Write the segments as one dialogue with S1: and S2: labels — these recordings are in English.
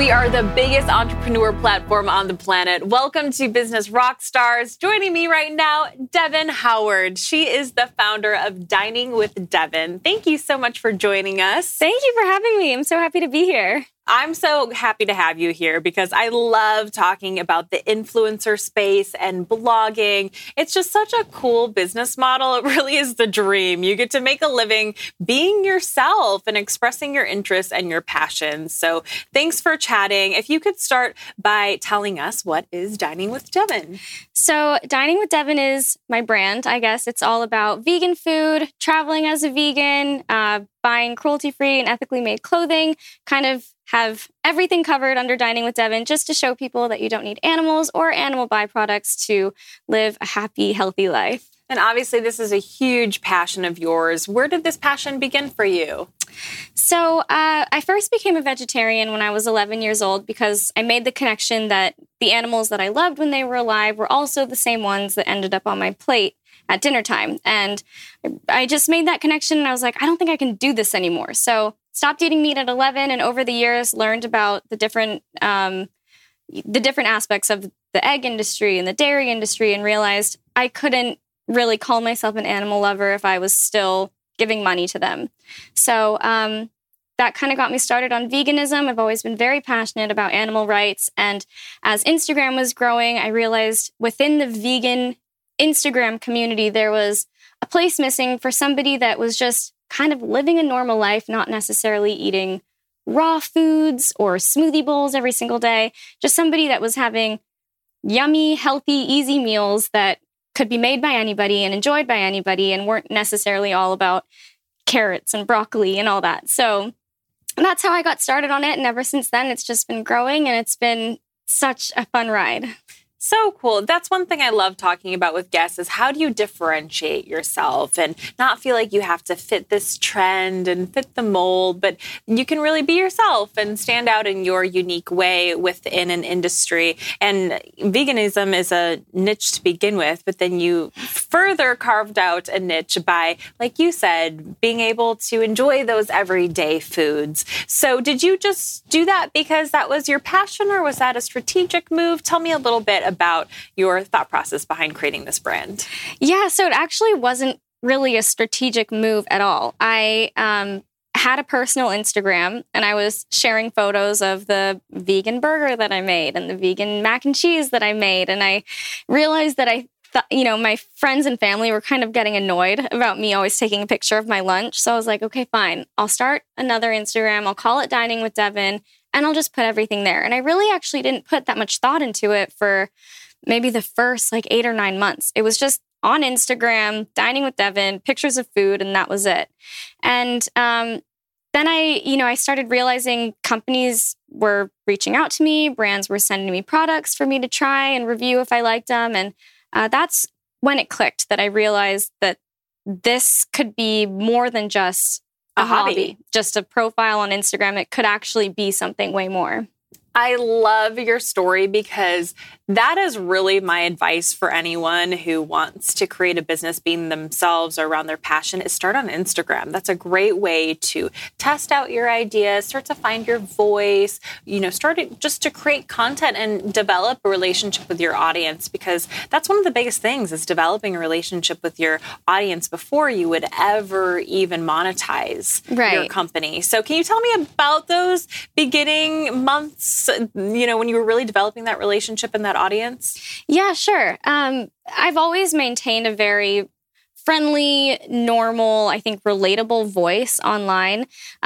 S1: We are the biggest entrepreneur platform on the planet. Welcome to Business Rockstars. Joining me right now, Devin Howard. She is the founder of Dining with Devin. Thank you so much for joining us.
S2: Thank you for having me. I'm so happy to be here.
S1: I'm so happy to have you here because I love talking about the influencer space and blogging. It's just such a cool business model. It really is the dream. You get to make a living being yourself and expressing your interests and your passions. So thanks for chatting. If you could start by telling us, what is Dining with Devin?
S2: So Dining with Devin is my brand, I guess. It's all about vegan food, traveling as a vegan, buying cruelty-free and ethically made clothing, kind of have everything covered under Dining with Devin, just to show people that you don't need animals or animal byproducts to live a happy, healthy life.
S1: And obviously, this is a huge passion of yours. Where did this passion begin for you?
S2: So I first became a vegetarian when I was 11 years old because I made the connection that the animals that I loved when they were alive were also the same ones that ended up on my plate at dinner time. And I just made that connection and I was like, I don't think I can do this anymore. So stopped eating meat at 11 and over the years learned about the different aspects of the egg industry and the dairy industry and realized I couldn't really call myself an animal lover if I was still giving money to them. So that kind of got me started on veganism. I've always been very passionate about animal rights. And as Instagram was growing, I realized within the vegan Instagram community, there was a place missing for somebody that was just kind of living a normal life, not necessarily eating raw foods or smoothie bowls every single day, just somebody that was having yummy, healthy, easy meals that could be made by anybody and enjoyed by anybody and weren't necessarily all about carrots and broccoli and all that. So that's how I got started on it. And ever since then, it's just been growing and it's been such a fun ride.
S1: So cool. That's one thing I love talking about with guests is how do you differentiate yourself and not feel like you have to fit this trend and fit the mold, but you can really be yourself and stand out in your unique way within an industry. And veganism is a niche to begin with, but then you further carved out a niche by, like you said, being able to enjoy those everyday foods. So did you just do that because that was your passion or was that a strategic move? Tell me a little bit about your thought process behind creating this brand.
S2: Yeah, so it actually wasn't really a strategic move at all. I had a personal Instagram and I was sharing photos of the vegan burger that I made and the vegan mac and cheese that I made. And I realized that my friends and family were kind of getting annoyed about me always taking a picture of my lunch. So I was like, okay, fine. I'll start another Instagram. I'll call it Dining with Devin. And I'll just put everything there. And I really actually didn't put that much thought into it for maybe the first 8 or 9 months. It was just on Instagram, Dining with Devin, pictures of food, and that was it. And then I started realizing companies were reaching out to me, brands were sending me products for me to try and review if I liked them. And that's when it clicked that I realized that this could be more than just a hobby, just a profile on Instagram. It could actually be something way more.
S1: I love your story because that is really my advice for anyone who wants to create a business being themselves or around their passion is start on Instagram. That's a great way to test out your ideas, start to find your voice, start just to create content and develop a relationship with your audience because that's one of the biggest things is developing a relationship with your audience before you would ever even monetize your company. So can you tell me about those beginning months when you were really developing that relationship and that audience?
S2: Yeah, sure. I've always maintained a very friendly, normal, I think relatable voice online.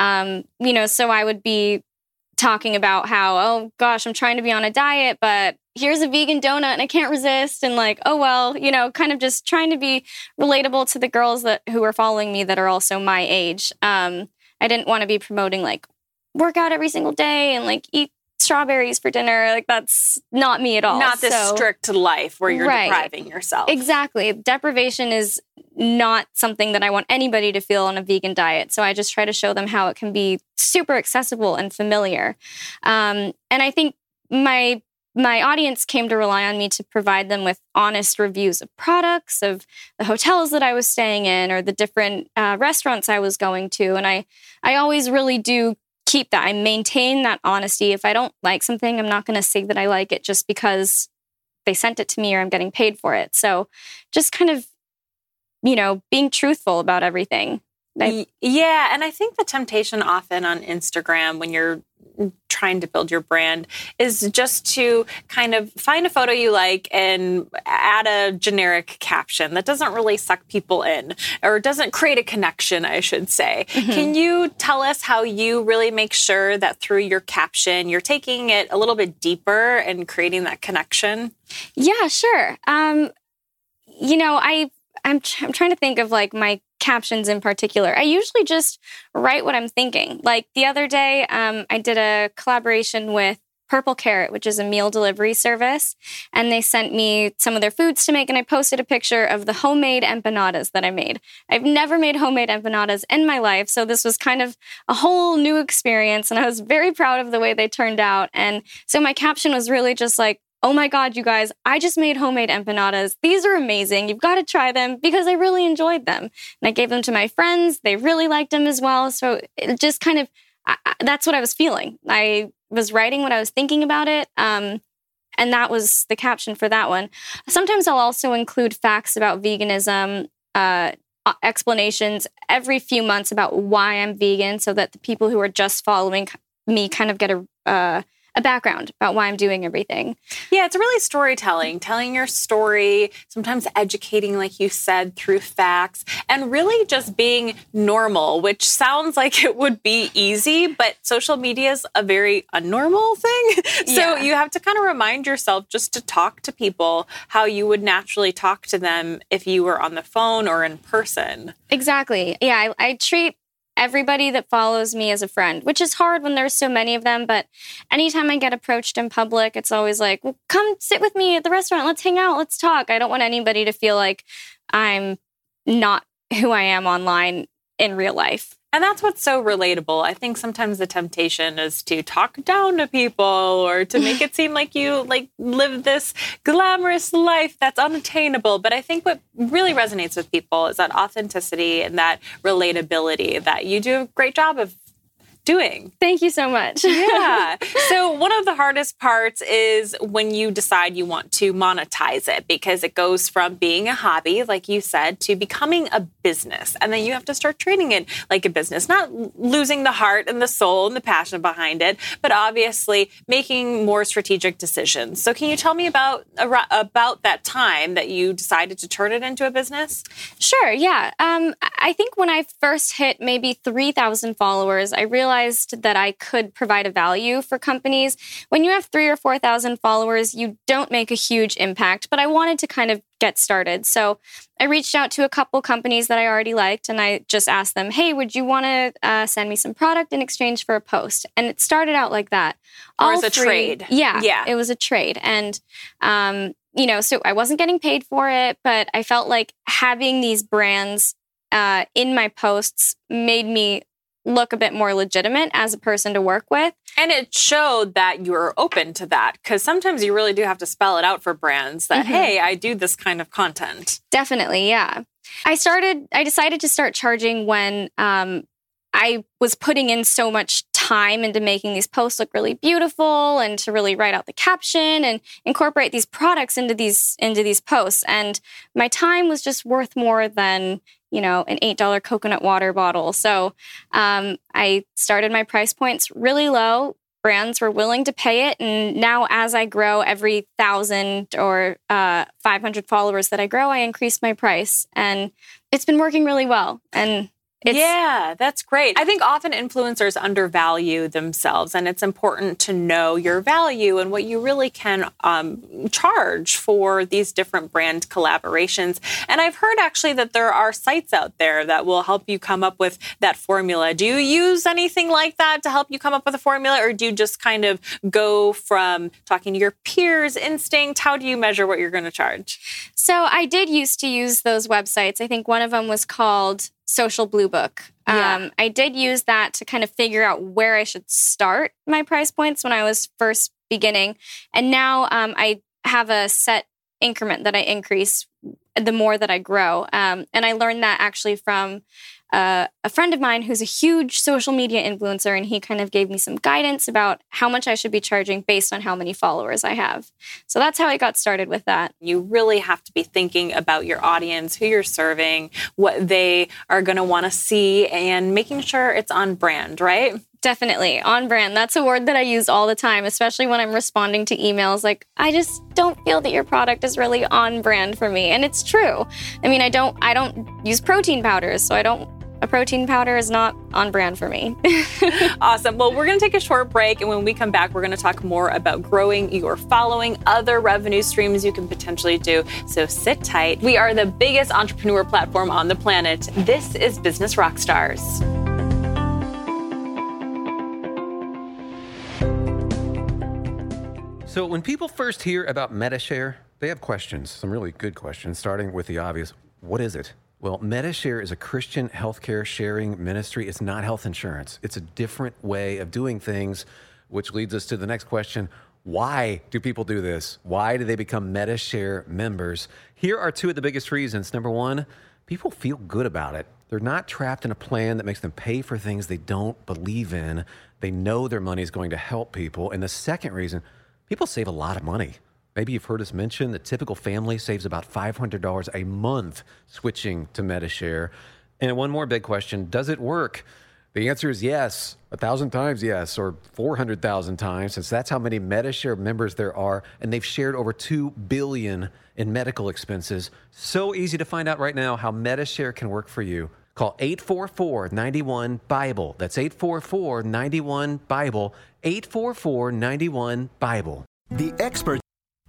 S2: So I would be talking about how, oh gosh, I'm trying to be on a diet, but here's a vegan donut and I can't resist. And kind of just trying to be relatable to the girls who are following me that are also my age. I didn't want to be promoting work out every single day and eat strawberries for dinner. That's not me at all.
S1: Not this strict life where you're depriving yourself.
S2: Exactly. Deprivation is not something that I want anybody to feel on a vegan diet. So I just try to show them how it can be super accessible and familiar. And I think my audience came to rely on me to provide them with honest reviews of products, of the hotels that I was staying in or the different restaurants I was going to. And I always really do keep that. I maintain that honesty. If I don't like something, I'm not going to say that I like it just because they sent it to me or I'm getting paid for it. So just kind of, being truthful about everything.
S1: Yeah. And I think the temptation often on Instagram when you're trying to build your brand is just to kind of find a photo you like and add a generic caption that doesn't really suck people in or doesn't create a connection, I should say. Mm-hmm. Can you tell us how you really make sure that through your caption, you're taking it a little bit deeper and creating that connection?
S2: Yeah, sure. I'm trying to think of like my captions in particular. I usually just write what I'm thinking. Like the other day, I did a collaboration with Purple Carrot, which is a meal delivery service. And they sent me some of their foods to make. And I posted a picture of the homemade empanadas that I made. I've never made homemade empanadas in my life. So this was kind of a whole new experience. And I was very proud of the way they turned out. And so my caption was really just like, oh my God, you guys, I just made homemade empanadas. These are amazing. You've got to try them because I really enjoyed them. And I gave them to my friends. They really liked them as well. So it just kind of, that's what I was feeling. I was writing what I was thinking about it. And that was the caption for that one. Sometimes I'll also include facts about veganism, explanations every few months about why I'm vegan so that the people who are just following me kind of get a background about why I'm doing everything.
S1: Yeah, it's really storytelling, telling your story, sometimes educating, like you said, through facts, and really just being normal, which sounds like it would be easy, but social media is a very unnormal thing. So you have to kind of remind yourself just to talk to people how you would naturally talk to them if you were on the phone or in person.
S2: Exactly. Yeah, I treat everybody that follows me as a friend, which is hard when there's so many of them. But anytime I get approached in public, it's always like, well, come sit with me at the restaurant. Let's hang out. Let's talk. I don't want anybody to feel like I'm not who I am online in real life.
S1: And that's what's so relatable. I think sometimes the temptation is to talk down to people or to make it seem like you live this glamorous life that's unattainable. But I think what really resonates with people is that authenticity and that relatability that you do a great job of doing.
S2: Thank you so much.
S1: Yeah. So one of the hardest parts is when you decide you want to monetize it because it goes from being a hobby, like you said, to becoming a business. And then you have to start treating it like a business, not losing the heart and the soul and the passion behind it, but obviously making more strategic decisions. So can you tell me about that time that you decided to turn it into a business?
S2: Sure. Yeah. I think when I first hit maybe 3,000 followers, I realized that I could provide a value for companies. When you have 3,000 or 4,000 followers, you don't make a huge impact, but I wanted to kind of get started. So I reached out to a couple companies that I already liked, and I just asked them, hey, would you want to send me some product in exchange for a post? And it started out like that.
S1: Or as a trade.
S2: Yeah, it was a trade. And, so I wasn't getting paid for it, but I felt like having these brands in my posts made me look a bit more legitimate as a person to work with.
S1: And it showed that you were open to that because sometimes you really do have to spell it out for brands that, hey, I do this kind of content.
S2: Definitely, yeah. I decided to start charging when I was putting in so much time into making these posts look really beautiful and to really write out the caption and incorporate these products into these posts. And my time was just worth more than an $8 coconut water bottle. So I started my price points really low. Brands were willing to pay it. And now as I grow, every 1,000 or 500 followers that I grow, I increase my price. And it's been working really well. And
S1: yeah, that's great. I think often influencers undervalue themselves, and it's important to know your value and what you really can charge for these different brand collaborations. And I've heard actually that there are sites out there that will help you come up with that formula. Do you use anything like that to help you come up with a formula, or do you just kind of go from talking to your peers' instinct? How do you measure what you're going to charge?
S2: So I did used to use those websites. I think one of them was called Social Blue Book. I did use that to kind of figure out where I should start my price points when I was first beginning. And now I have a set increment that I increase the more that I grow. And I learned that actually from a friend of mine who's a huge social media influencer, and he kind of gave me some guidance about how much I should be charging based on how many followers I have. So that's how I got started with that.
S1: You really have to be thinking about your audience, who you're serving, what they are going to want to see, and making sure it's on brand, right?
S2: Definitely. On brand. That's a word that I use all the time, especially when I'm responding to emails. Like, I just don't feel that your product is really on brand for me. And it's true. I mean, I don't use protein powders, so a protein powder is not on brand for me.
S1: Awesome. Well, we're going to take a short break. And when we come back, we're going to talk more about growing your following, other revenue streams you can potentially do. So sit tight. We are the biggest entrepreneur platform on the planet. This is Business Rockstars.
S3: So when people first hear about Medi-Share, they have questions, some really good questions, starting with the obvious. What is it? Well, Medi-Share is a Christian healthcare sharing ministry. It's not health insurance. It's a different way of doing things, which leads us to the next question. Why do people do this? Why do they become Medi-Share members? Here are two of the biggest reasons. Number one, people feel good about it. They're not trapped in a plan that makes them pay for things they don't believe in. They know their money is going to help people. And the second reason, people save a lot of money. Maybe you've heard us mention the typical family saves about $500 a month switching to Medi-Share. And one more big question, does it work? The answer is yes, 1,000 times yes, or 400,000 times, since that's how many Medi-Share members there are, and they've shared over $2 billion in medical expenses. So easy to find out right now how Medi-Share can work for you. Call 844-91-BIBLE. That's 844-91-BIBLE, 844-91-BIBLE.
S4: The expert.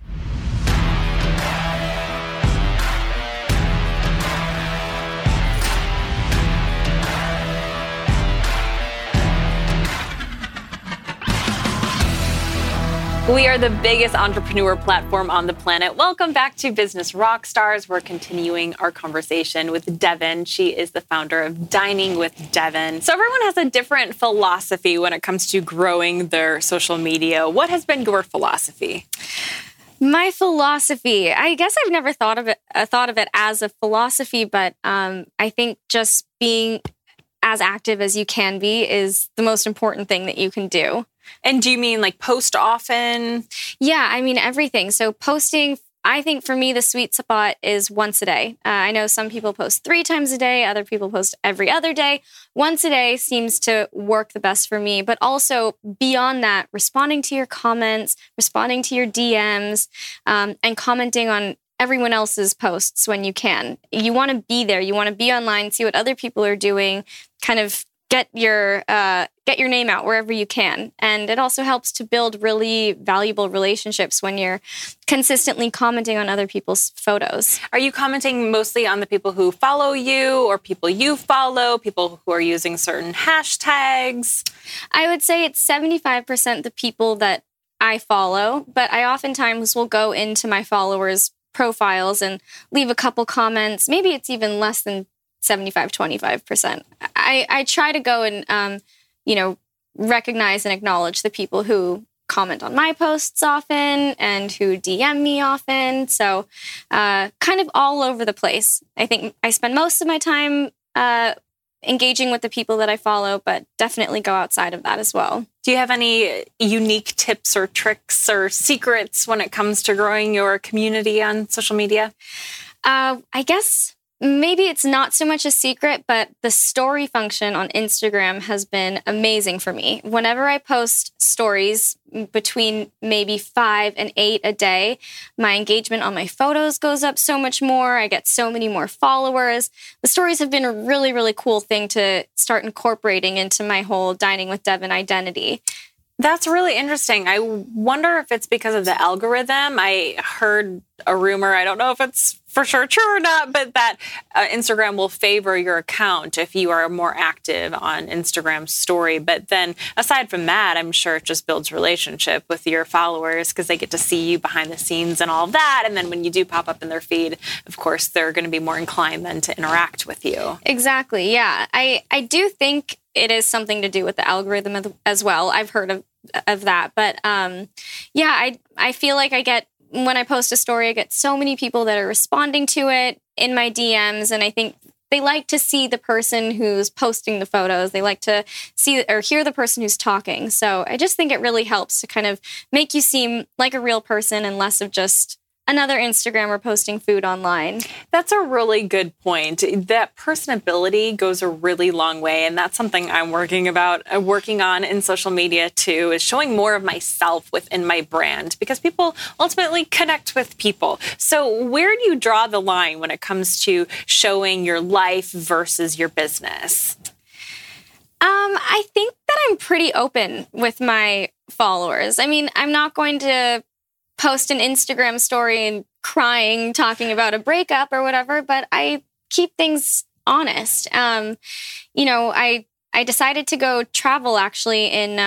S1: We are the biggest entrepreneur platform on the planet. Welcome back to Business Rockstars. We're continuing our conversation with Devin. She is the founder of Dining with Devin. So everyone has a different philosophy when it comes to growing their social media. What has been your philosophy?
S2: My philosophy, I guess I've never thought of it as a philosophy, but I think just being as active as you can be is the most important thing that you can do.
S1: And do you mean like post often?
S2: Yeah, I mean everything. So posting, I think for me, the sweet spot is once a day. I know some people post 3 times a day. Other people post every other day. Once a day seems to work the best for me. But also beyond that, responding to your comments, responding to your DMs, and commenting on everyone else's posts when you can. You want to be there. You want to be online, see what other people are doing, kind of get your name out wherever you can. And it also helps to build really valuable relationships when you're consistently commenting on other people's photos.
S1: Are you commenting mostly on the people who follow you or people you follow, people who are using certain hashtags?
S2: I would say it's 75% the people that I follow, but I oftentimes will go into my followers' profiles and leave a couple comments. Maybe it's even less than 25% I try to go and, recognize and acknowledge the people who comment on my posts often and who DM me often. So kind of all over the place. I think I spend most of my time engaging with the people that I follow, but definitely go outside of that as well.
S1: Do you have any unique tips or tricks or secrets when it comes to growing your community on social media?
S2: I guess maybe it's not so much a secret, but the story function on Instagram has been amazing for me. Whenever I post stories between maybe 5 and 8 a day, my engagement on my photos goes up so much more. I get so many more followers. The stories have been a really, really cool thing to start incorporating into my whole Dining with Devin identity.
S1: That's really interesting. I wonder if it's because of the algorithm. I heard a rumor, I don't know if it's for sure true or not, but that Instagram will favor your account if you are more active on Instagram story. But then aside from that, I'm sure it just builds relationship with your followers because they get to see you behind the scenes and all of that. And then when you do pop up in their feed, of course, they're going to be more inclined then to interact with you.
S2: Exactly. Yeah. I do think it is something to do with the algorithm as well. I've heard of that. But I feel like when I post a story, I get so many people that are responding to it in my DMs. And I think they like to see the person who's posting the photos. They like to see or hear the person who's talking. So I just think it really helps to kind of make you seem like a real person and less of just another Instagrammer posting food online.
S1: That's a really good point. That personability goes a really long way. And that's something I'm working on in social media too, is showing more of myself within my brand, because people ultimately connect with people. So where do you draw the line when it comes to showing your life versus your business?
S2: I think that I'm pretty open with my followers. I mean, I'm not going to post an Instagram story and crying, talking about a breakup or whatever, but I keep things honest. I decided to go travel actually in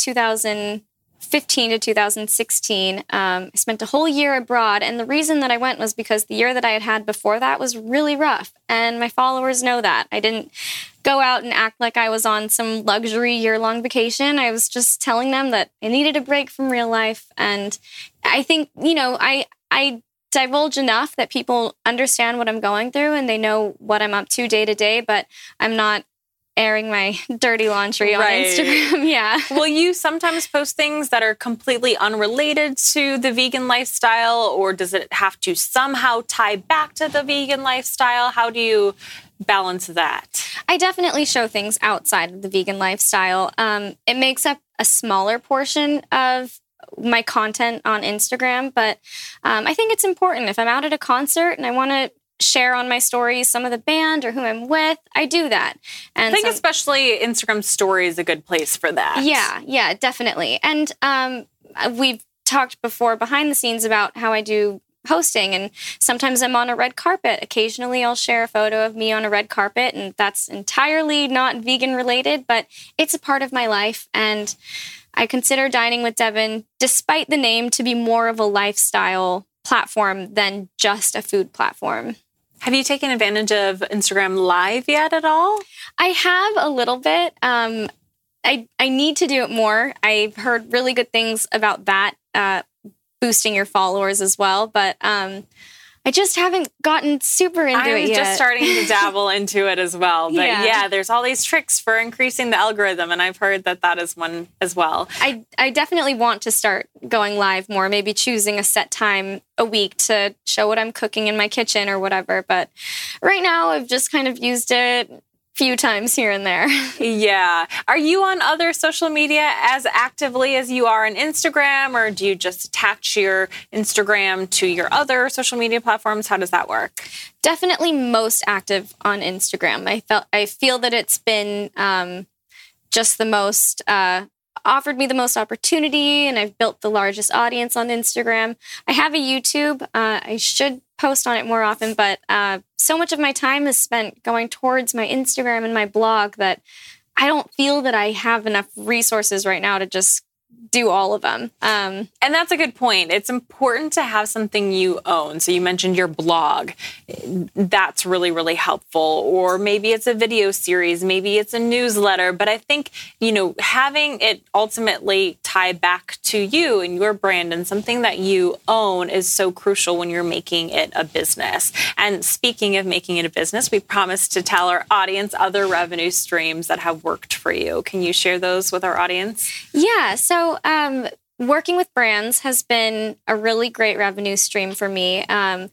S2: 2015 to 2016. I spent a whole year abroad, and the reason that I went was because the year that I had before that was really rough, and my followers know that. I didn't go out and act like I was on some luxury year-long vacation. I was just telling them that I needed a break from real life. And I think, I divulge enough that people understand what I'm going through and they know what I'm up to day to day, but I'm not airing my dirty laundry on Instagram. Yeah.
S1: Will you sometimes post things that are completely unrelated to the vegan lifestyle, or does it have to somehow tie back to the vegan lifestyle? How do you balance that?
S2: I definitely show things outside of the vegan lifestyle. It makes up a smaller portion of my content on Instagram, but I think it's important. If I'm out at a concert and I want to share on my stories some of the band or who I'm with, I do that. And
S1: I think especially Instagram story is a good place for that.
S2: Yeah, definitely. And we've talked before behind the scenes about how I do hosting, and sometimes I'm on a red carpet. Occasionally I'll share a photo of me on a red carpet, and that's entirely not vegan related, but it's a part of my life. And I consider Dining with Devin, despite the name, to be more of a lifestyle platform than just a food platform.
S1: Have you taken advantage of Instagram Live yet at all?
S2: I have a little bit. I need to do it more. I've heard really good things about that, boosting your followers as well. But I just haven't gotten super into it yet.
S1: I'm just starting to dabble into it as well. But yeah, there's all these tricks for increasing the algorithm, and I've heard that is one as well.
S2: I definitely want to start going live more, maybe choosing a set time a week to show what I'm cooking in my kitchen or whatever. But right now, I've just kind of used it few times here and there.
S1: Yeah. Are you on other social media as actively as you are on Instagram, or do you just attach your Instagram to your other social media platforms? How does that work?
S2: Definitely most active on Instagram. I feel that it's been just the most offered me the most opportunity, and I've built the largest audience on Instagram. I have a YouTube. I should post on it more often, but so much of my time is spent going towards my Instagram and my blog that I don't feel that I have enough resources right now to just do all of them.
S1: And that's a good point. It's important to have something you own. So you mentioned your blog. That's really, really helpful. Or maybe it's a video series, maybe it's a newsletter. But I think, having it ultimately tie back to you and your brand and something that you own is so crucial when you're making it a business. And speaking of making it a business, we promised to tell our audience other revenue streams that have worked for you. Can you share those with our audience?
S2: Yeah. So working with brands has been a really great revenue stream for me. In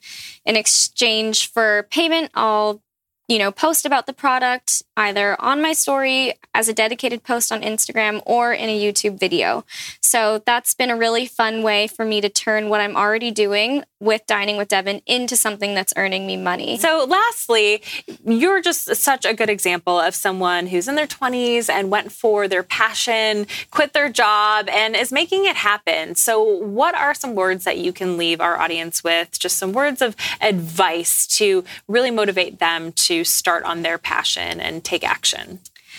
S2: exchange for payment, I'll post about the product either on my story as a dedicated post on Instagram or in a YouTube video. So that's been a really fun way for me to turn what I'm already doing with Dining with Devin into something that's earning me money.
S1: So lastly, you're just such a good example of someone who's in their 20s and went for their passion, quit their job, and is making it happen. So what are some words that you can leave our audience with? Just some words of advice to really motivate them to start on their passion and take action.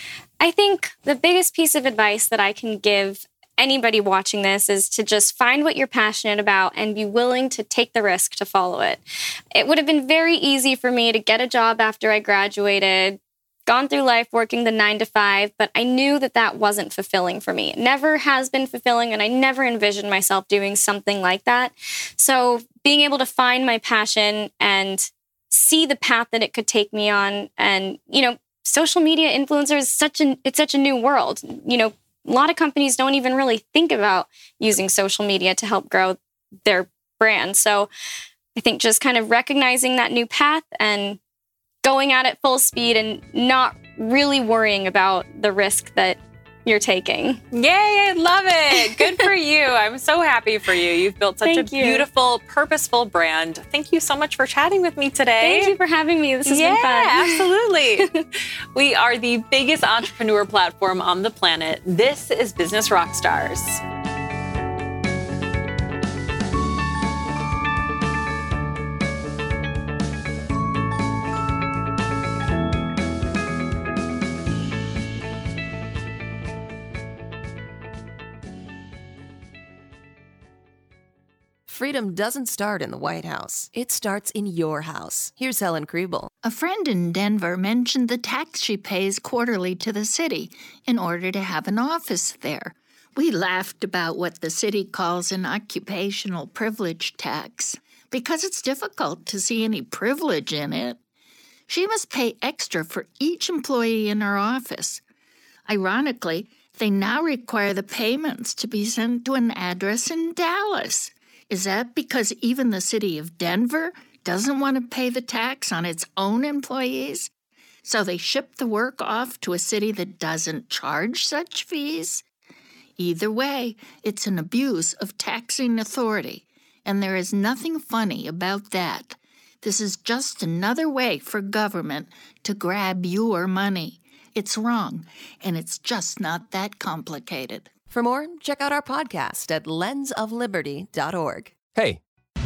S2: I think the biggest piece of advice that I can give anybody watching this is to just find what you're passionate about and be willing to take the risk to follow it. It would have been very easy for me to get a job after I graduated, gone through life working the 9 to 5, but I knew that wasn't fulfilling for me. It never has been fulfilling, and I never envisioned myself doing something like that. So being able to find my passion and see the path that it could take me on. And, social media influencers, it's such a new world. A lot of companies don't even really think about using social media to help grow their brand. So I think just kind of recognizing that new path and going at it full speed and not really worrying about the risk that you're taking.
S1: Yay, I love it. Good for you. I'm so happy for you. You've built such a beautiful, purposeful brand. Thank you so much for chatting with me today.
S2: Thank you for having me. This has been fun.
S1: Absolutely. We are the biggest entrepreneur platform on the planet. This is Business Rockstars.
S4: Freedom doesn't start in the White House. It starts in your house. Here's Helen Kriebel.
S5: A friend in Denver mentioned the tax she pays quarterly to the city in order to have an office there. We laughed about what the city calls an occupational privilege tax because it's difficult to see any privilege in it. She must pay extra for each employee in her office. Ironically, they now require the payments to be sent to an address in Dallas. Is that because even the city of Denver doesn't want to pay the tax on its own employees? So they ship the work off to a city that doesn't charge such fees? Either way, it's an abuse of taxing authority, and there is nothing funny about that. This is just another way for government to grab your money. It's wrong, and it's just not that complicated.
S4: For more, check out our podcast at lensofliberty.org.
S6: Hey.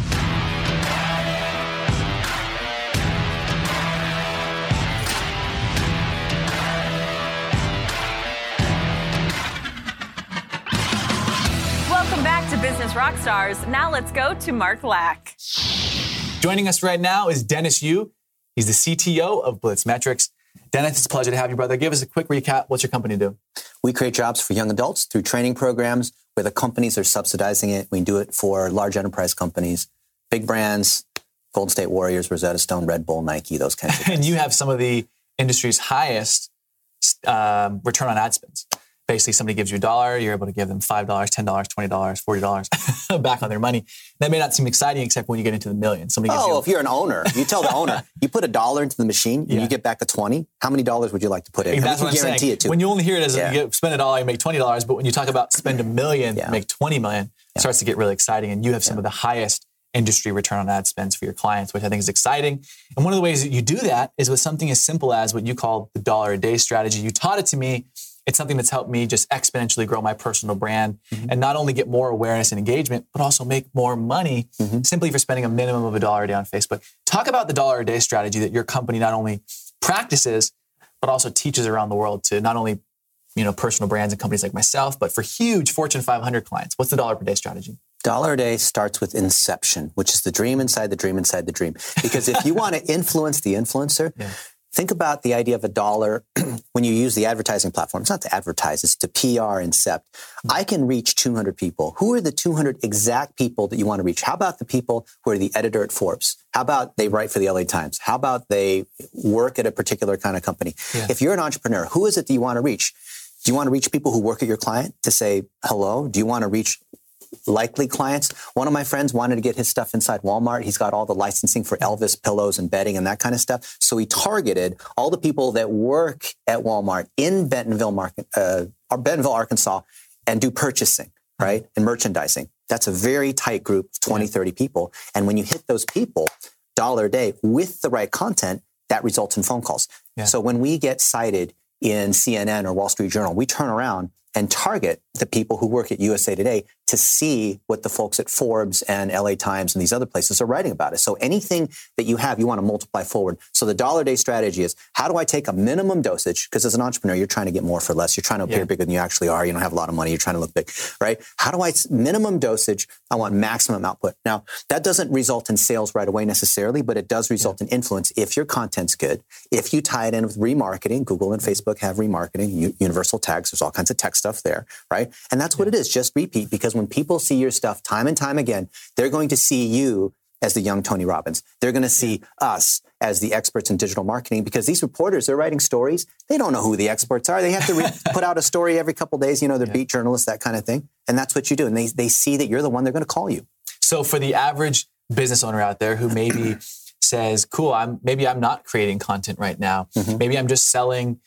S1: Welcome back to Business Rockstars. Now let's go to Mark Lack.
S7: Joining us right now is Dennis Yu. He's the CTO of BlitzMetrics. Dennis, it's a pleasure to have you, brother. Give us a quick recap. What's your company do?
S8: We create jobs for young adults through training programs where the companies are subsidizing it. We do it for large enterprise companies, big brands, Golden State Warriors, Rosetta Stone, Red Bull, Nike, those kinds of things.
S7: And you have some of the industry's highest return on ad spends. Basically, somebody gives you $1, you're able to give them $5, $10, $20, $40 back on their money. That may not seem exciting, except when you get into the millions. Somebody gives
S8: if you're an owner, you tell the owner, you put $1 into the machine and you get back a 20. How many dollars would you like to put in?
S7: And that's what I'm saying.
S8: It too.
S7: When you only hear it as you spend $1, you make $20. But when you talk about spend $1 million, make $20 million, it starts to get really exciting. And you have some of the highest industry return on ad spends for your clients, which I think is exciting. And one of the ways that you do that is with something as simple as what you call the $1 a day strategy. You taught it to me. It's something that's helped me just exponentially grow my personal brand and not only get more awareness and engagement, but also make more money simply for spending a minimum of $1 a day on Facebook. Talk about the $1 a day strategy that your company not only practices, but also teaches around the world to not only, personal brands and companies like myself, but for huge Fortune 500 clients. What's the $1 per day strategy?
S8: $1 a day starts with inception, which is the dream inside the dream inside the dream. Because if you want to influence the influencer, think about the idea of $1 when you use the advertising platform. It's not to advertise, it's to PR, incept. I can reach 200 people. Who are the 200 exact people that you want to reach? How about the people who are the editor at Forbes? How about they write for the LA Times? How about they work at a particular kind of company? If you're an entrepreneur, who is it that you want to reach? Do you want to reach people who work at your client to say hello? Do you want to reach likely clients? One of my friends wanted to get his stuff inside Walmart. He's got all the licensing for Elvis pillows and bedding and that kind of stuff. So he targeted all the people that work at Walmart in Bentonville, Arkansas, and do purchasing, right? And merchandising. That's a very tight group of 20, 30 people. And when you hit those people, $1 a day with the right content, that results in phone calls. So when we get cited in CNN or Wall Street Journal, we turn around and target the people who work at USA Today to see what the folks at Forbes and LA Times and these other places are writing about it. So anything that you have, you want to multiply forward. So the $1 a day strategy is, how do I take a minimum dosage? Because as an entrepreneur, you're trying to get more for less. You're trying to appear bigger than you actually are. You don't have a lot of money. You're trying to look big, right? How do I, minimum dosage, I want maximum output. Now, that doesn't result in sales right away necessarily, but it does result in influence if your content's good. If you tie it in with remarketing, Google and Facebook have remarketing, universal tags, there's all kinds of tech stuff there, right? And that's what it is, just repeat, because when people see your stuff time and time again, they're going to see you as the young Tony Robbins. They're going to see us as the experts in digital marketing, because these reporters, they're writing stories. They don't know who the experts are. They have to put out a story every couple of days. They're beat journalists, that kind of thing. And that's what you do. And they see that you're the one they're going to call you.
S7: So for the average business owner out there who maybe says, cool, maybe I'm not creating content right now. Mm-hmm. Maybe I'm just selling,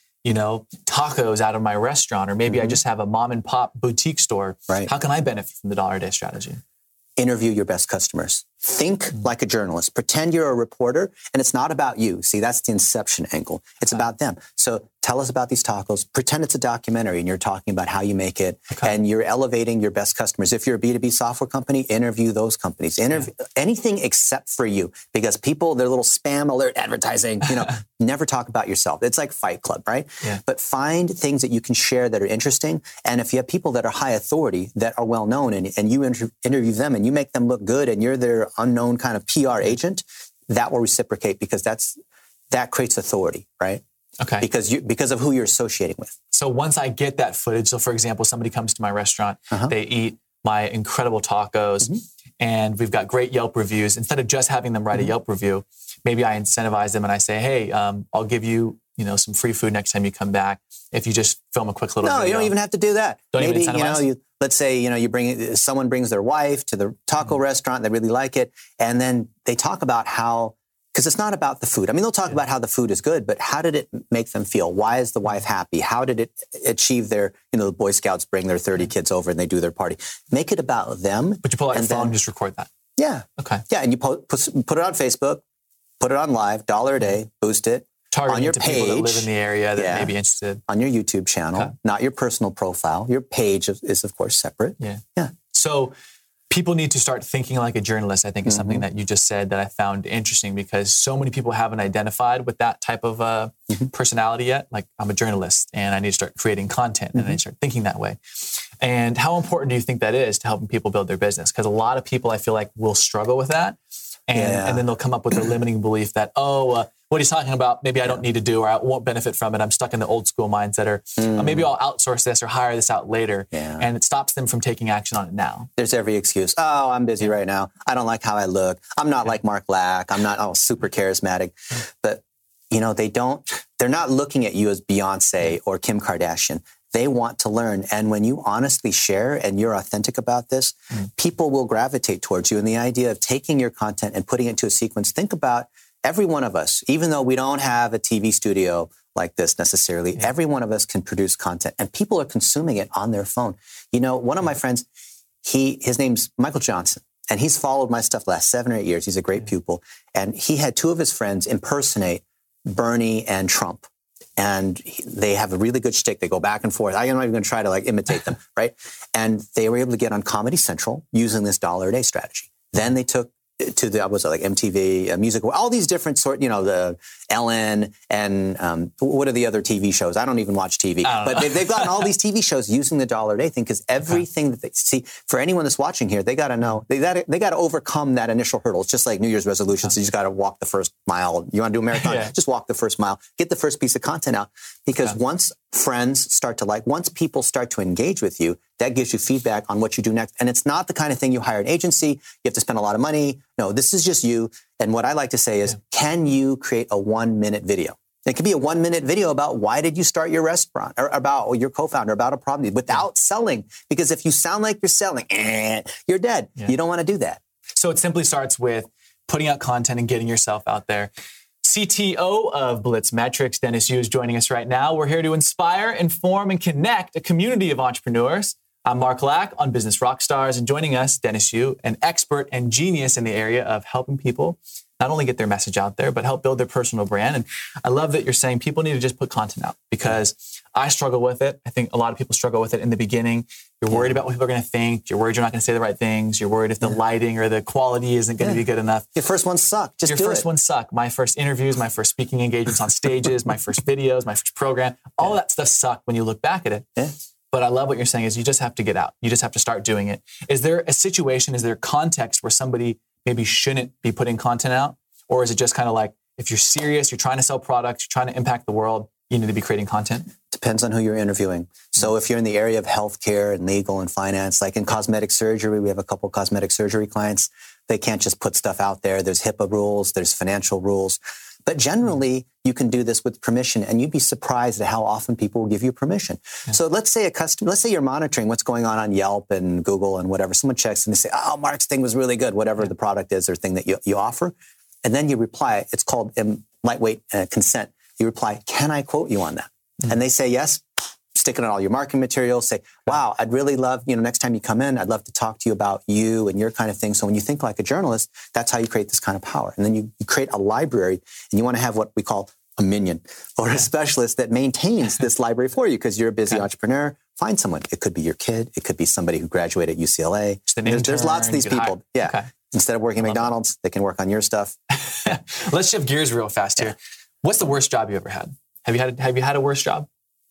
S7: tacos out of my restaurant, or maybe I just have a mom and pop boutique store.
S8: Right.
S7: How can I benefit from the dollar a day strategy?
S8: Interview your best customers. Think like a journalist. Pretend you're a reporter, and it's not about you. See, that's the inception angle. It's about them. So tell us about these tacos. Pretend it's a documentary, and you're talking about how you make it, and you're elevating your best customers. If you're a B2B software company, interview those companies. Interview anything except for you, because people, their little spam alert advertising, never talk about yourself. It's like Fight Club, right? Yeah. But find things that you can share that are interesting. And if you have people that are high authority, that are well known, and you interview them and you make them look good, and you're their unknown kind of PR agent, that will reciprocate, because that creates authority, right?
S7: Okay.
S8: Because of who you're associating with.
S7: So once I get that footage, so for example, somebody comes to my restaurant, they eat my incredible tacos, and we've got great Yelp reviews. Instead of just having them write a Yelp review, maybe I incentivize them and I say, hey, I'll give you, some free food next time you come back if you just film a quick little video.
S8: No, you don't even have to do that.
S7: Maybe,
S8: let's say, someone brings their wife to the taco restaurant, they really like it, and then they talk about how, because it's not about the food. I mean, they'll talk about how the food is good, but how did it make them feel? Why is the wife happy? How did it achieve their, the Boy Scouts bring their 30 kids over and they do their party. Make it about them.
S7: But you pull out your phone and just record that.
S8: Yeah.
S7: Okay.
S8: Yeah, and you put it on Facebook, put it on live, $1 a day, boost it.
S7: Targeting
S8: on your
S7: to
S8: page,
S7: people that live in the area that may be interested.
S8: On your YouTube channel, not your personal profile. Your page is of course, separate.
S7: Yeah. So people need to start thinking like a journalist, I think, is something that you just said that I found interesting, because so many people haven't identified with that type of personality yet. Like, I'm a journalist and I need to start creating content and I need to start thinking that way. And how important do you think that is to helping people build their business? Because a lot of people, I feel like, will struggle with that. And then they'll come up with their limiting belief that, what he's talking about, maybe I don't need to do, or I won't benefit from it. I'm stuck in the old school mindset, or maybe I'll outsource this or hire this out later. Yeah. And it stops them from taking action on it now.
S8: There's every excuse. Oh, I'm busy right now. I don't like how I look. I'm not like Mark Lack. I'm not super charismatic. But, they're not looking at you as Beyonce or Kim Kardashian. They want to learn. And when you honestly share and you're authentic about this, people will gravitate towards you. And the idea of taking your content and putting it into a sequence, think about every one of us, even though we don't have a TV studio like this necessarily, every one of us can produce content, and people are consuming it on their phone. One of my friends, his name's Michael Johnson, and he's followed my stuff the last 7 or 8 years. He's a great pupil. And he had 2 of his friends impersonate Bernie and Trump. And they have a really good shtick. They go back and forth. I'm not even going to try to imitate them, right? And they were able to get on Comedy Central using this $1 a day strategy. Then they took to the, MTV, Music, all these different the Ellen and what are the other TV shows? I don't even watch TV. But they've gotten all these TV shows using the $1 a day thing, because everything that they see, for anyone that's watching here, they got to know, they got to overcome that initial hurdle. It's just like New Year's resolutions. So you just got to walk the first mile. You want to do a marathon? Just walk the first mile. Get the first piece of content out. Because once friends start to once people start to engage with you, that gives you feedback on what you do next. And it's not the kind of thing you hire an agency. You have to spend a lot of money. No, this is just you. And what I like to say is, can you create a 1-minute video? It could be a 1-minute video about why did you start your restaurant, or about your co-founder, about a problem, without selling. Because if you sound like you're selling, you're dead. You don't want to do that.
S7: So it simply starts with putting out content and getting yourself out there. CTO of Blitz Metrics, Dennis Yu, is joining us right now. We're here to inspire, inform, and connect a community of entrepreneurs. I'm Mark Lack on Business Rockstars, and joining us, Dennis Yu, an expert and genius in the area of helping people not only get their message out there, but help build their personal brand. And I love that you're saying people need to just put content out, because I struggle with it. I think a lot of people struggle with it in the beginning. You're worried about what people are going to think. You're worried you're not going to say the right things. You're worried if the lighting or the quality isn't going to be good enough.
S8: Your first ones suck. Just do it.
S7: Your first ones suck. My first interviews, my first speaking engagements on stages, my first videos, my first program, all that stuff sucked when you look back at it. Yeah. But I love what you're saying is you just have to get out. You just have to start doing it. Is there a situation, is there a context where somebody maybe shouldn't be putting content out? Or is it just kind of like, if you're serious, you're trying to sell products, you're trying to impact the world, you need to be creating content?
S8: Depends on who you're interviewing. So if you're in the area of healthcare and legal and finance, like in cosmetic surgery, we have a couple cosmetic surgery clients. They can't just put stuff out there. There's HIPAA rules, there's financial rules. But generally, you can do this with permission, and you'd be surprised at how often people will give you permission. Yeah. So let's say you're monitoring what's going on Yelp and Google and whatever. Someone checks and they say, oh, Mark's thing was really good, whatever the product is or thing that you offer. And then you reply, it's called lightweight consent. You reply, can I quote you on that? Mm-hmm. And they say yes. Stick it on all your marketing materials. Say, wow, I'd really love, next time you come in, I'd love to talk to you about you and your kind of thing. So when you think like a journalist, that's how you create this kind of power. And then you create a library, and you want to have what we call a minion or a specialist that maintains this library for you because you're a busy entrepreneur. Find someone. It could be your kid. It could be somebody who graduated at UCLA. There's lots of these people. Yeah. Okay. Instead of working at McDonald's, they can work on your stuff.
S7: Let's shift gears real fast here. What's the worst job you ever had? Have you had a worse job?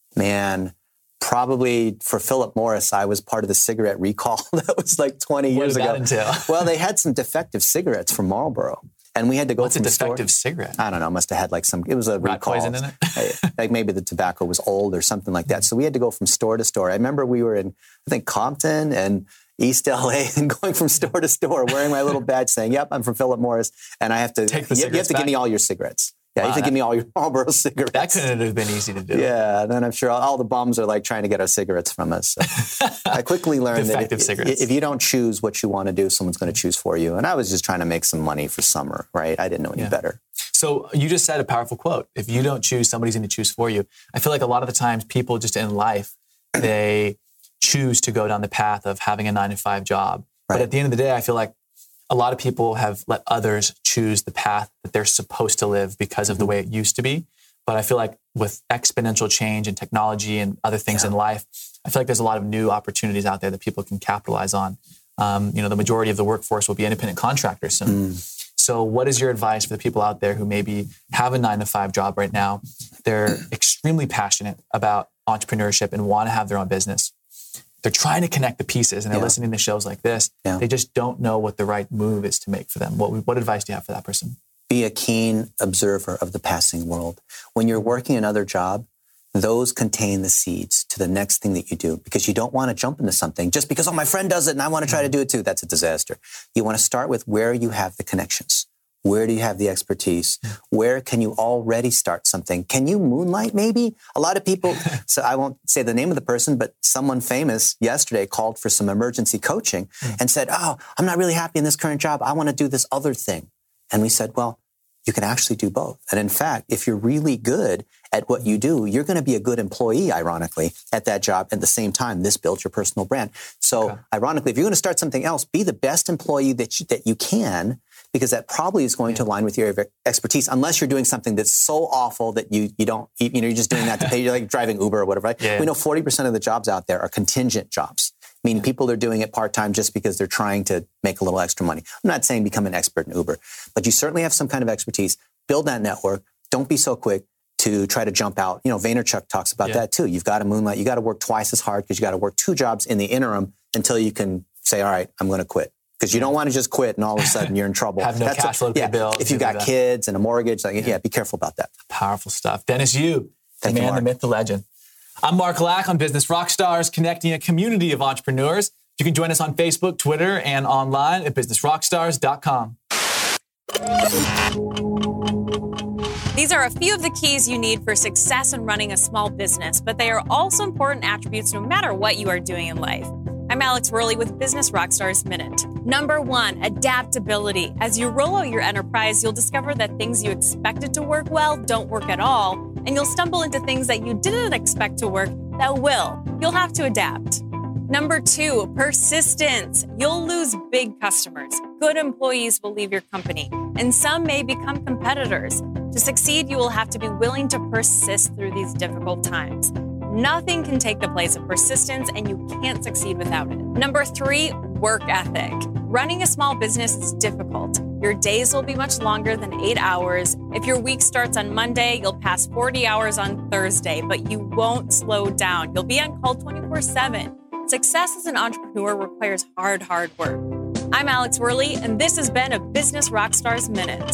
S8: Man, probably for Philip Morris, I was part of the cigarette recall that was like 20 years ago.
S7: What did that entail?
S8: Well, they had some defective cigarettes from Marlboro. And we had to go
S7: What's
S8: from
S7: a defective cigarette?
S8: I don't know. Must have had like it was a
S7: rat
S8: recall.
S7: Poison in it?
S8: Like maybe the tobacco was old or something like that. So we had to go from store to store. I remember we were in, I think, Compton and East LA and going from store to store wearing my little badge saying, yep, I'm from Philip Morris. And I have to, you have to give me all your cigarettes. Yeah, you have to give me all your Marlboro cigarettes.
S7: That couldn't have been easy to do.
S8: Yeah, and then I'm sure all the bums are like trying to get our cigarettes from us. So I quickly learned that if you don't choose what you want to do, someone's going to choose for you. And I was just trying to make some money for summer, right? I didn't know any better.
S7: So you just said a powerful quote. If you don't choose, somebody's going to choose for you. I feel like a lot of the times people just in life, they choose to go down the path of having a 9-to-5 job. Right. But at the end of the day, I feel like a lot of people have let others choose the path that they're supposed to live because of the way it used to be. But I feel like with exponential change and technology and other things in life, I feel like there's a lot of new opportunities out there that people can capitalize on. The majority of the workforce will be independent contractors soon. So what is your advice for the people out there who maybe have a 9-to-5 job right now? They're extremely passionate about entrepreneurship and want to have their own business. They're trying to connect the pieces and they're listening to shows like this. Yeah. They just don't know what the right move is to make for them. What advice do you have for that person?
S8: Be a keen observer of the passing world. When you're working another job, those contain the seeds to the next thing that you do because you don't want to jump into something just because, my friend does it and I want to try to do it too. That's a disaster. You want to start with where you have the connections. Where do you have the expertise? Where can you already start something? Can you moonlight maybe? A lot of people, so I won't say the name of the person, but someone famous yesterday called for some emergency coaching and said, I'm not really happy in this current job. I want to do this other thing. And we said, well, you can actually do both. And in fact, if you're really good at what you do, you're going to be a good employee, ironically, at that job. At the same time, this builds your personal brand. So ironically, if you're going to start something else, be the best employee that you can, because that probably is going to align with your expertise, unless you're doing something that's so awful that you're just doing that to pay. You're like driving Uber or whatever, right? Yeah. We know 40% of the jobs out there are contingent jobs, meaning people are doing it part-time just because they're trying to make a little extra money. I'm not saying become an expert in Uber, but you certainly have some kind of expertise. Build that network. Don't be so quick to try to jump out. Vaynerchuk talks about that too. You've got to moonlight. You got to work twice as hard because you got to work 2 jobs in the interim until you can say, all right, I'm going to quit. Because you don't want to just quit and all of a sudden you're in trouble.
S7: Have no cash flow to pay bills.
S8: If you've got kids and a mortgage, be careful about that.
S7: Powerful stuff. Dennis Yu, the man, the myth, the legend. I'm Mark Lack on Business Rockstars, connecting a community of entrepreneurs. You can join us on Facebook, Twitter, and online at businessrockstars.com.
S1: These are a few of the keys you need for success in running a small business, but they are also important attributes no matter what you are doing in life. I'm Alex Worley with Business Rockstars Minute. Number 1, adaptability. As you roll out your enterprise, you'll discover that things you expected to work well don't work at all, and you'll stumble into things that you didn't expect to work that will. You'll have to adapt. Number 2, persistence. You'll lose big customers. Good employees will leave your company, and some may become competitors. To succeed, you will have to be willing to persist through these difficult times. Nothing can take the place of persistence, and you can't succeed without it. Number 3, work ethic. Running a small business is difficult. Your days will be much longer than 8 hours. If your week starts on Monday, you'll pass 40 hours on Thursday, but you won't slow down. You'll be on call 24/7. Success as an entrepreneur requires hard work. I'm Alex Worley, and this has been a Business Rockstars Minute.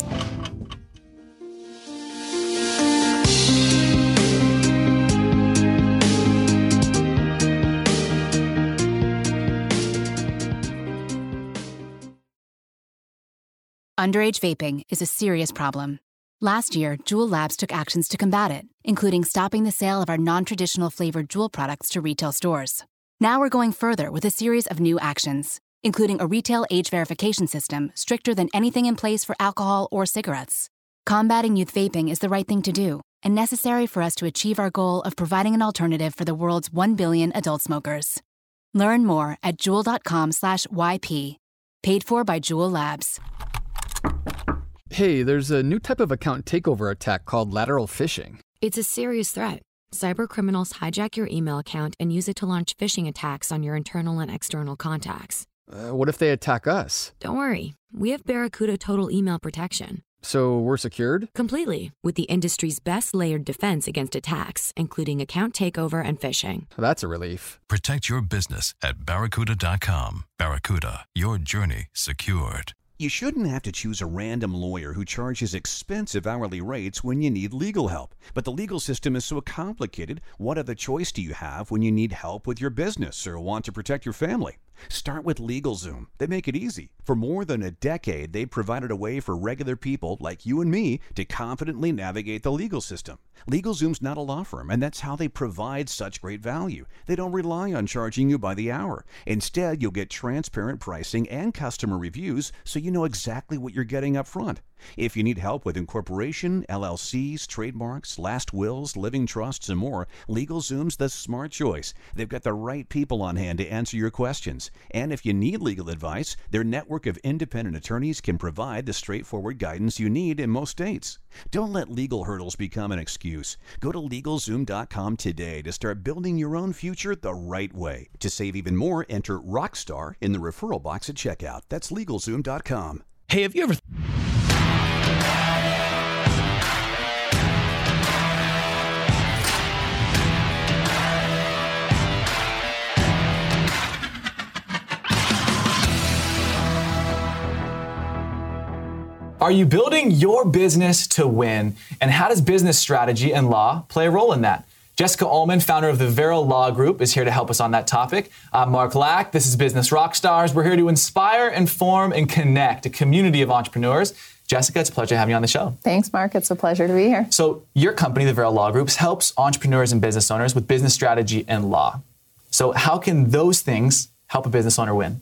S6: Underage vaping is a serious problem. Last year, Juul Labs took actions to combat it, including stopping the sale of our non-traditional flavored Juul products to retail stores. Now we're going further with a series of new actions, including a retail age verification system stricter than anything in place for alcohol or cigarettes. Combating youth vaping is the right thing to do and necessary for us to achieve our goal of providing an alternative for the world's 1 billion adult smokers. Learn more at Juul.com/YP. Paid for by Juul Labs.
S9: Hey, there's a new type of account takeover attack called lateral phishing.
S10: It's a serious threat. Cybercriminals hijack your email account and use it to launch phishing attacks on your internal and external contacts.
S9: What if they attack us?
S10: Don't worry. We have Barracuda Total Email Protection.
S9: So we're secured?
S10: Completely, with the industry's best layered defense against attacks, including account takeover and phishing.
S9: That's a relief.
S11: Protect your business at Barracuda.com. Barracuda, your journey secured.
S12: You shouldn't have to choose a random lawyer who charges expensive hourly rates when you need legal help. But the legal system is so complicated, what other choice do you have when you need help with your business or want to protect your family? Start with LegalZoom. They make it easy. For more than a decade, they've provided a way for regular people like you and me to confidently navigate the legal system. LegalZoom's not a law firm, and that's how they provide such great value. They don't rely on charging you by the hour. Instead, you'll get transparent pricing and customer reviews so you know exactly what you're getting up front. If you need help with incorporation, LLCs, trademarks, last wills, living trusts, and more, LegalZoom's the smart choice. They've got the right people on hand to answer your questions. And if you need legal advice, their network of independent attorneys can provide the straightforward guidance you need in most states. Don't let legal hurdles become an excuse. Go to LegalZoom.com today to start building your own future the right way. To save even more, enter ROCKSTAR in the referral box at checkout. That's LegalZoom.com.
S13: Hey, have you ever...
S7: Are you building your business to win? And how does business strategy and law play a role in that? Jessica Ullman, founder of the Vero Law Group, is here to help us on that topic. I'm Mark Lack. This is Business Rockstars. We're here to inspire, inform, and connect a community of entrepreneurs. Jessica, it's a pleasure having you on the show.
S14: Thanks, Mark. It's a pleasure to be here.
S7: So your company, the Vero Law Group, helps entrepreneurs and business owners with business strategy and law. So how can those things help a business owner win?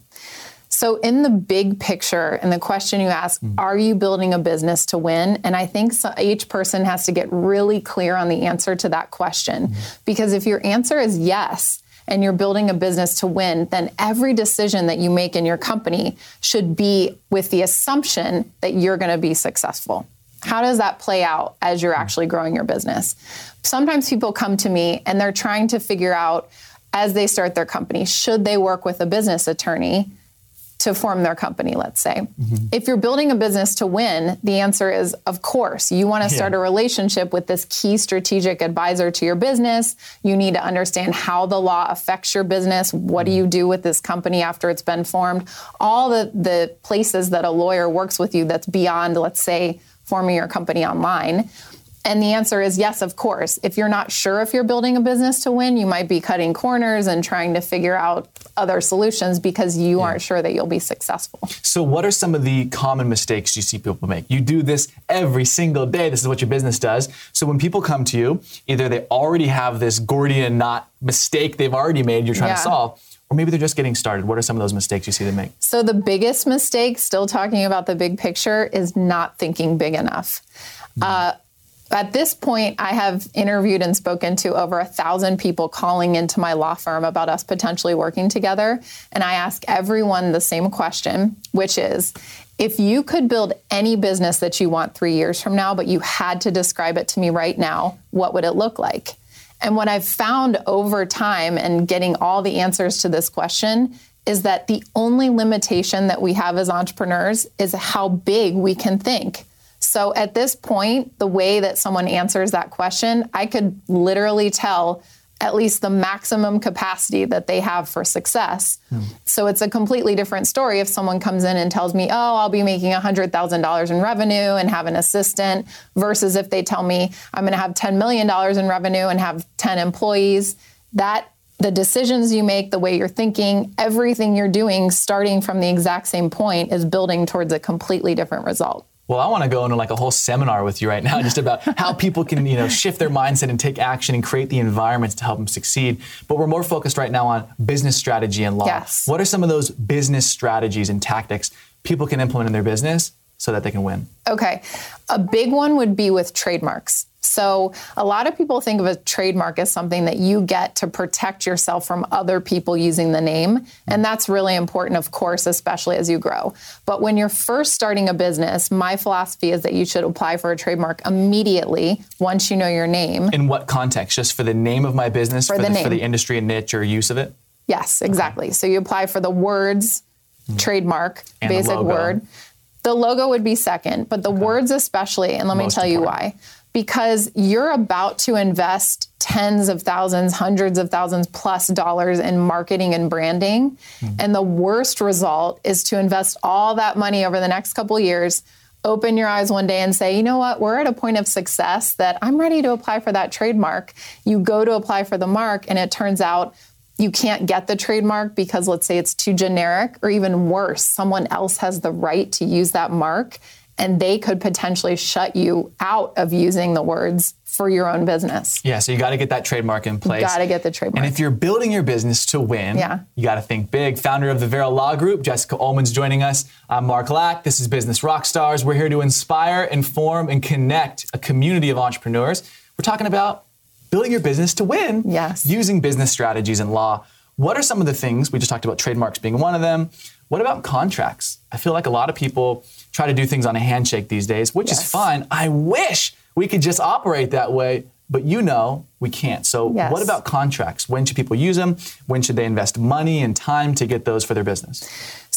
S14: So in the big picture, and the question you ask, are you building a business to win? And I think each person has to get really clear on the answer to that question. Because if your answer is yes, and you're building a business to win, then every decision that you make in your company should be with the assumption that you're going to be successful. How does that play out as you're actually growing your business? Sometimes people come to me and they're trying to figure out, as they start their company, should they work with a business attorney to form their company, let's say. If you're building a business to win, the answer is, of course, you want to start a relationship with this key strategic advisor to your business. You need to understand how the law affects your business. What do you do with this company after it's been formed? All the places that a lawyer works with you that's beyond, let's say, forming your company online. And the answer is yes, of course. If you're not sure if you're building a business to win, you might be cutting corners and trying to figure out other solutions because you aren't sure that you'll be successful.
S7: So what are some of the common mistakes you see people make? You do this every single day. This is what your business does. So when people come to you, either they already have this Gordian knot mistake they've already made you're trying to solve, or maybe they're just getting started. What are some of those mistakes you see them make?
S14: So the biggest mistake, still talking about the big picture, is not thinking big enough. At this point, I have interviewed and spoken to over 1,000 people calling into my law firm about us potentially working together. And I ask everyone the same question, which is, if you could build any business that you want 3 years from now, but you had to describe it to me right now, what would it look like? And what I've found over time and getting all the answers to this question is that the only limitation that we have as entrepreneurs is how big we can think. So at this point, the way that someone answers that question, I could literally tell at least the maximum capacity that they have for success. So it's a completely different story if someone comes in and tells me, oh, I'll be making $100,000 in revenue and have an assistant, versus if they tell me I'm going to have $10 million in revenue and have 10 employees. That the decisions you make, the way you're thinking, everything you're doing, starting from the exact same point, is building towards a completely different result.
S7: Well, I want to go into like a whole seminar with you right now, just about how people can, shift their mindset and take action and create the environments to help them succeed. But we're more focused right now on business strategy and law.
S14: Yes.
S7: What are some of those business strategies and tactics people can implement in their business so that they can win?
S14: Okay. A big one would be with trademarks. So a lot of people think of a trademark as something that you get to protect yourself from other people using the name. And that's really important, of course, especially as you grow. But when you're first starting a business, my philosophy is that you should apply for a trademark immediately once you know your name.
S7: In what context? Just for the name of my business,
S14: for
S7: the industry and niche or use of it?
S14: Yes, exactly. Okay. So you apply for the words, trademark,
S7: and
S14: basic word. The logo would be second, but the words especially, and let me tell you why. Because you're about to invest tens of thousands, hundreds of thousands plus dollars in marketing and branding. And the worst result is to invest all that money over the next couple of years, open your eyes one day and say, you know what, we're at a point of success that I'm ready to apply for that trademark. You go to apply for the mark and it turns out you can't get the trademark because let's say it's too generic, or even worse, someone else has the right to use that mark and they could potentially shut you out of using the words for your own business.
S7: Yeah, so you got to get that trademark in place.
S14: You got to get the trademark.
S7: And if you're building your business to win, you got to think big. Founder of the Vero Law Group, Jessica Ullman's joining us. I'm Mark Lack. This is Business Rockstars. We're here to inspire, inform, and connect a community of entrepreneurs. We're talking about building your business to win using business strategies and law. What are some of the things? We just talked about trademarks being one of them. What about contracts? I feel like a lot of people try to do things on a handshake these days, which is fine. I wish we could just operate that way, but we can't. So what about contracts? When should people use them? When should they invest money and time to get those for their business?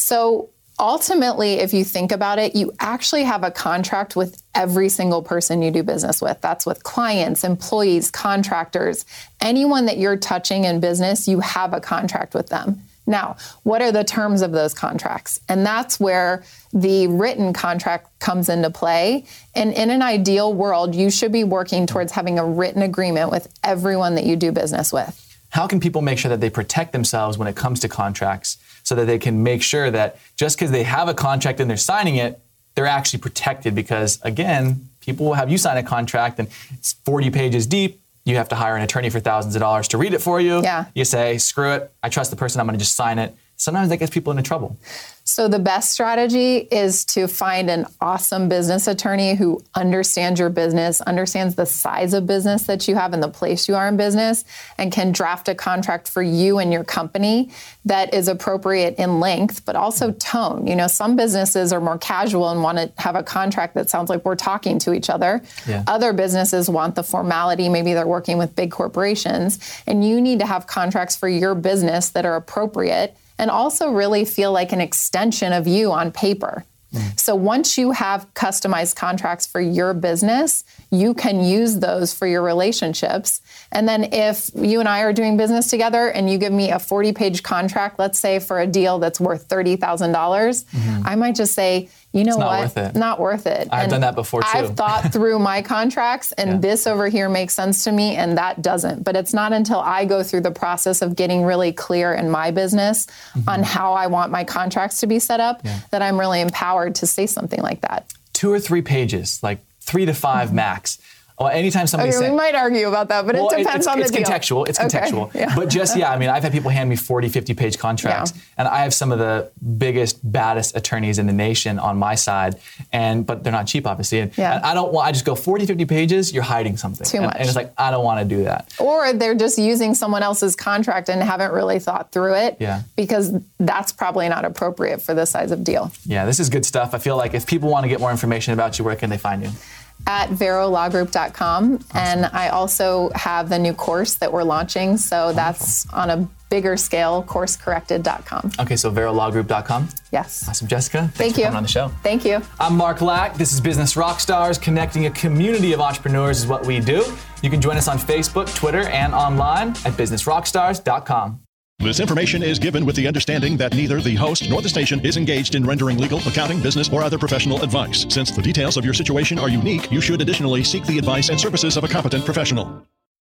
S14: So ultimately, if you think about it, you actually have a contract with every single person you do business with. That's with clients, employees, contractors, anyone that you're touching in business, you have a contract with them. Now, what are the terms of those contracts? And that's where the written contract comes into play. And in an ideal world, you should be working towards having a written agreement with everyone that you do business with.
S7: How can people make sure that they protect themselves when it comes to contracts so that they can make sure that just because they have a contract and they're signing it, they're actually protected? Because again, people will have you sign a contract and it's 40 pages deep. You have to hire an attorney for thousands of dollars to read it for you. You say, screw it. I trust the person. I'm going to just sign it. Sometimes that gets people into trouble.
S14: So the best strategy is to find an awesome business attorney who understands your business, understands the size of business that you have and the place you are in business, and can draft a contract for you and your company that is appropriate in length, but also tone. You know, some businesses are more casual and want to have a contract that sounds like we're talking to each other. Other businesses want the formality. Maybe they're working with big corporations, and you need to have contracts for your business that are appropriate and also really feel like an extension of you on paper. So once you have customized contracts for your business, you can use those for your relationships. And then if you and I are doing business together and you give me a 40-page contract, let's say for a deal that's worth $30,000, I might just say, you know what? Not worth it.
S7: I've done that before too.
S14: I've thought through my contracts and this over here makes sense to me and that doesn't. But it's not until I go through the process of getting really clear in my business on how I want my contracts to be set up that I'm really empowered to say something like that. 2
S7: or 3 pages, like 3 to 5 max. Well, anytime somebody says...
S14: we might argue about that, but it depends on the deal.
S7: It's contextual. But just, I mean, I've had people hand me 40, 50-page contracts, and I have some of the biggest, baddest attorneys in the nation on my side, but they're not cheap, obviously. And I just go 40, 50 pages, you're hiding something.
S14: Too much.
S7: And it's like, I don't want to do that.
S14: Or they're just using someone else's contract and haven't really thought through it because that's probably not appropriate for this size of deal.
S7: Yeah, this is good stuff. I feel like if people want to get more information about you, where can they find you?
S14: At verolawgroup.com. And I also have the new course that we're launching. So that's on a bigger scale, coursecorrected.com.
S7: Okay, so verolawgroup.com?
S14: Yes.
S7: Awesome, Jessica.
S14: Thank you
S7: for coming on the show.
S14: Thank you.
S7: I'm Mark Lack. This is Business Rockstars. Connecting a community of entrepreneurs is what we do. You can join us on Facebook, Twitter, and online at businessrockstars.com.
S13: This information is given with the understanding that neither the host nor the station is engaged in rendering legal, accounting, business, or other professional advice. Since the details of your situation are unique, you should additionally seek the advice and services of a competent professional.